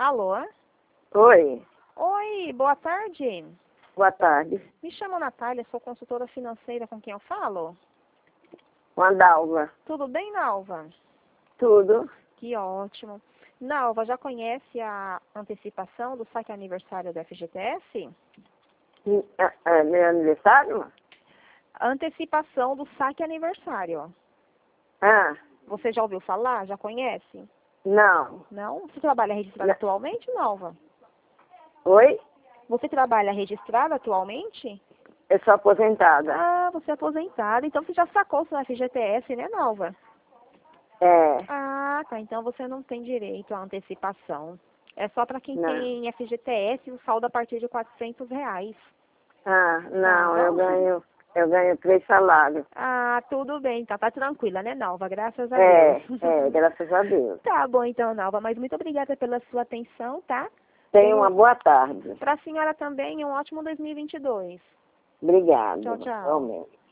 Alô? Oi, Oi, boa tarde. boa tarde. Me chamo Natália, sou consultora financeira, com quem eu falo? Mandalva. Tudo bem, Nalva? Tudo? Que ótimo. Nalva, já conhece a antecipação do saque aniversário do FGTS? Meu aniversário? A antecipação do saque aniversário. Ah, Você já ouviu falar? Já conhece? não. Não? Você trabalha registrada atualmente, Nalva? Oi? Você trabalha registrada atualmente? Eu sou aposentada. Ah, você é aposentada. Então você já sacou seu FGTS, né, Nalva? É, Ah, tá. Então você não tem direito à antecipação. É só para quem não. tem FGTS, o saldo a partir de R$ 400. Ah, não, Tá bom? eu ganho 3 salários. Ah, tudo bem. Tá tranquila, né, Nalva? Graças a Deus. Graças a Deus. Tá bom, então, Nalva. Mas muito obrigada pela sua atenção, tá? Tenha uma boa tarde. Para a senhora também, um ótimo 2022. Obrigada. Tchau, tchau. Igualmente.